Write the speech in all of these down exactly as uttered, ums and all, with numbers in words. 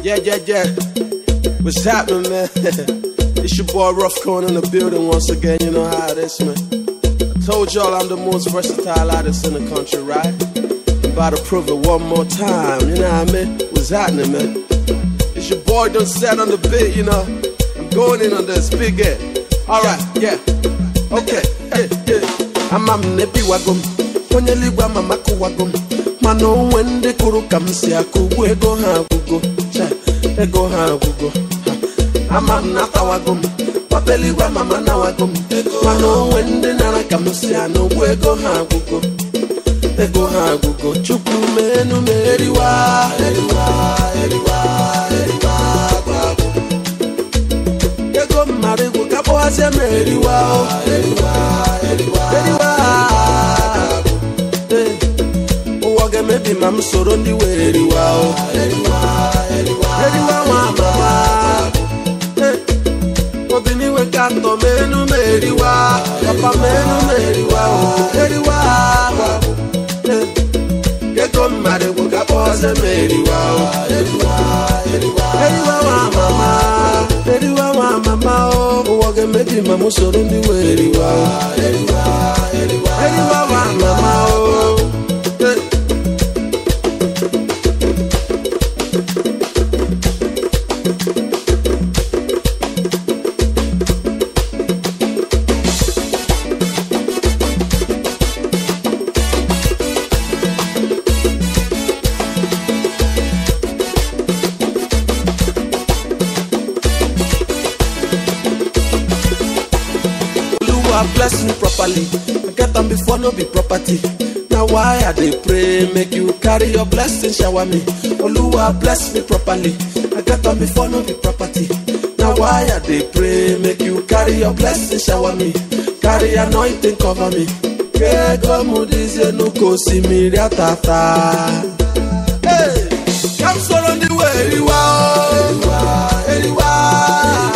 Yeah, yeah, yeah. What's happening, man? It's your boy Rough Corn in the building once again. You know how it is, man. I told y'all I'm the most versatile artist in the country, right? I'm about to prove it one more time. You know what I mean? What's happening, man? It's your boy done set on the beat, you know. I'm going in on this big head. Alright, yeah. Okay, yeah, yeah. I'm a nepi wagum. Onye ligwa mama kuwagum. Mano wende kuru kamsi akugu ego ha gugo. Ego ha gugo. Ama nata wagum. Papeli wa mama na wagum. Mano wende nara kamsi ano ego ha gugo. Ego ha gugo. Chuku menu meriwa. Eriwa, eriwa, eriwa. Ego marigo kapo ase meriwa. Eriwa, eriwa, eriwa. Maybe I'm soro ndi weri wao. Eriwa wa mama. Obini we kato menu meriwa. Papa menu meriwa. Eriwa wa. Keko mare wo kapoze meriwa. Eriwa wa mama. Eriwa wa mama. Owoge maybe I'm soro ndi weri wao. Eriwa wa mama. Bless me properly. I get them before no be property. Now why I dey pray? Make you carry your blessing, shower me. Oluwa bless me properly. I get them before no be property. Now why I dey pray? Make you carry your blessing, shower me. Carry anointing, cover me. Kego mudize nuko simiri atata. Hey, come surround the way you are. Anywhere.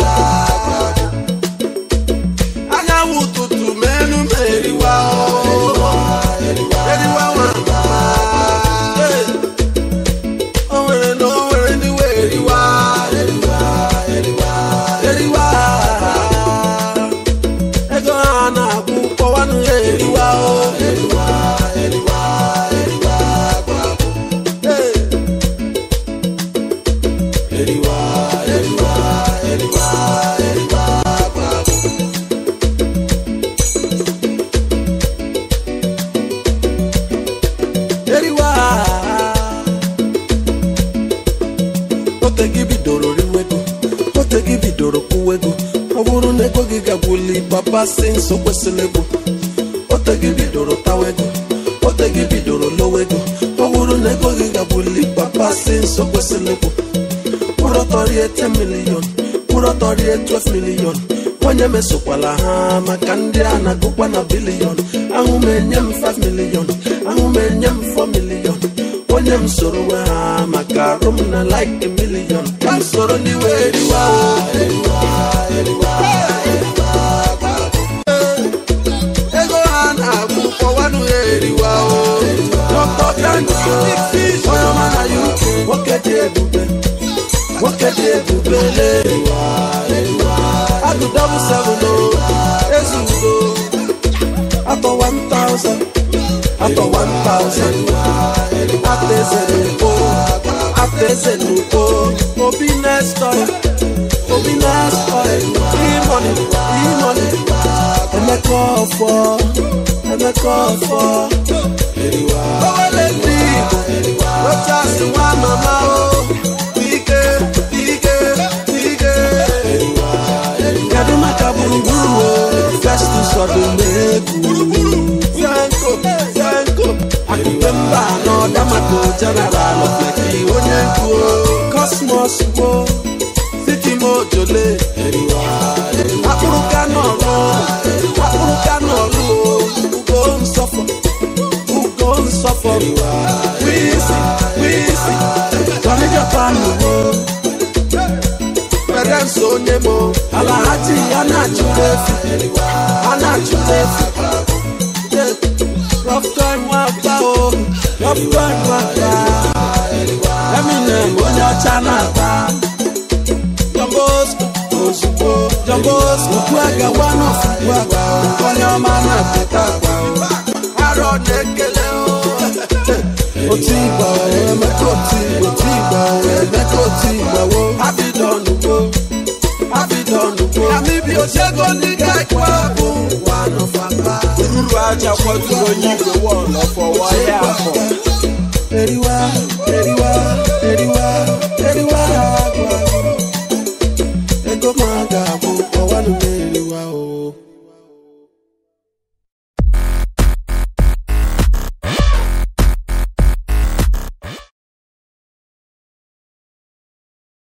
Papa sing so kweselego. Ote gibi doro tawego. Ote gibi doro lowego. Owuru nego giga buli. Papa sing so kweselego. Puro tori e ten million. Puro tori e twelve million. Wanye me sokwala ha. Makandia na gukwa na billion. Angu me nyem five million. Angu me nyem four million. Wanye me soro we ha. Makarum na like a million. Kam soro ni we eriwa. Eriwa, eriwa. What can you do? What can you do? I do double seven, oh, after one thousand, after one thousand, after seven, oh, after seven, oh, Obi Nestor, Obi Nestor, e-money, e-money, and I call for, and I call for. Oh, let me what just the one mama oh Pike, pike, pike Kadu makaburu guru Festus of the Meku Zanko, Zanko Akupemba no Damako General of Leki Onyenku Cosmos wo Fitimo Jole Apuruka no lo Apuruka no lo Ugo nsofo Ugo nsofo We see, we see Kami Japan wo Perenso Nemo Alahati Anachulefi Anachulefi Rough time waka oh Rough time waka Eminem Onyo Chanaba Fukuaga one of Fukuaga Konyamana Petagua Haro Nekele Otiba Mekoti Otiba Mekoti Happy done go Happy done go Amibi Osego Nika Kwabu One of Aba Ruaja Kwatu Onyigo One of Waya Eriwa Eriwa Eriwa Eriwa Ego Maga One of Eriwa